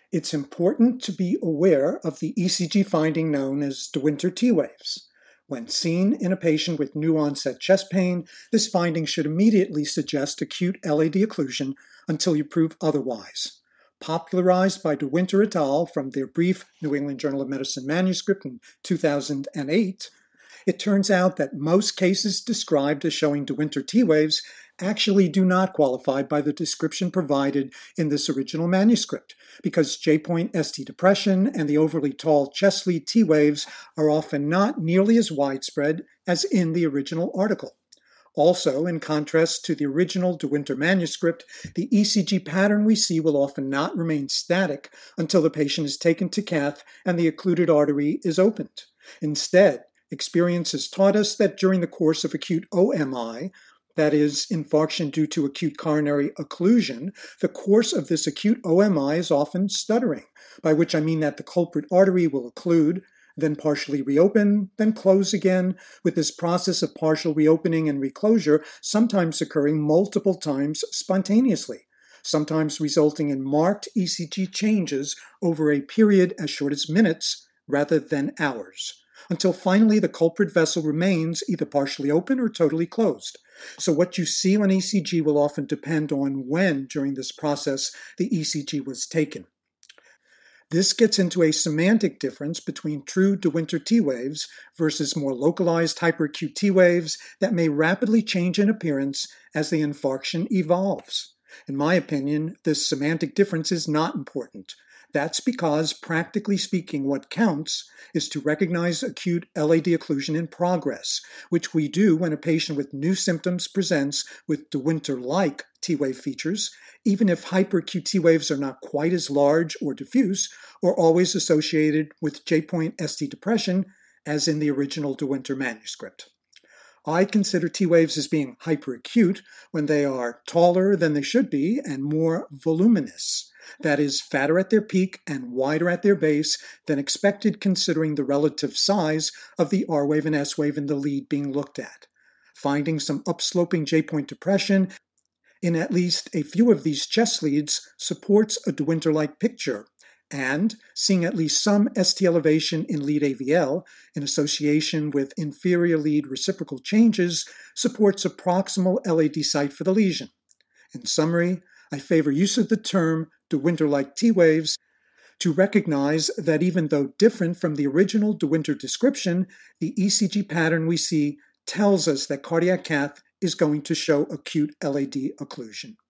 It's important to be aware of the ECG finding known as De Winter T waves. When seen in a patient with new onset chest pain, this finding should immediately suggest acute LAD occlusion until you prove otherwise. Popularized by De Winter et al. From their brief New England Journal of Medicine manuscript in 2008, it turns out that most cases described as showing De Winter T waves actually do not qualify by the description provided in this original manuscript, because J-point ST depression and the overly tall chest lead T waves are often not nearly as widespread as in the original article. Also, in contrast to the original De Winter manuscript, the ECG pattern we see will often not remain static until the patient is taken to cath and the occluded artery is opened. Instead, experience has taught us that during the course of acute OMI, that is, infarction due to acute coronary occlusion, the course of this acute OMI is often stuttering, by which I mean that the culprit artery will occlude, then partially reopen, then close again, with this process of partial reopening and reclosure sometimes occurring multiple times spontaneously, sometimes resulting in marked ECG changes over a period as short as minutes rather than hours, until finally the culprit vessel remains either partially open or totally closed. So what you see on ECG will often depend on when during this process the ECG was taken. This gets into a semantic difference between true De Winter T waves versus more localized hyperacute T waves that may rapidly change in appearance as the infarction evolves. In my opinion, this semantic difference is not important. That's because, practically speaking, what counts is to recognize acute LAD occlusion in progress, which we do when a patient with new symptoms presents with De Winter-like T-wave features, even if hyperacute T waves are not quite as large or diffuse or always associated with J-point ST depression as in the original De Winter manuscript. I consider T waves as being hyperacute when they are taller than they should be and more voluminous. That is, fatter at their peak and wider at their base than expected considering the relative size of the R wave and S wave in the lead being looked at. Finding some upsloping J-point depression in at least a few of these chest leads supports a De Winter-like picture, and seeing at least some ST elevation in lead AVL in association with inferior lead reciprocal changes supports a proximal LAD site for the lesion. In summary, I favor use of the term De Winter-like T waves to recognize that even though different from the original De Winter description, the ECG pattern we see tells us that cardiac cath is going to show acute LAD occlusion.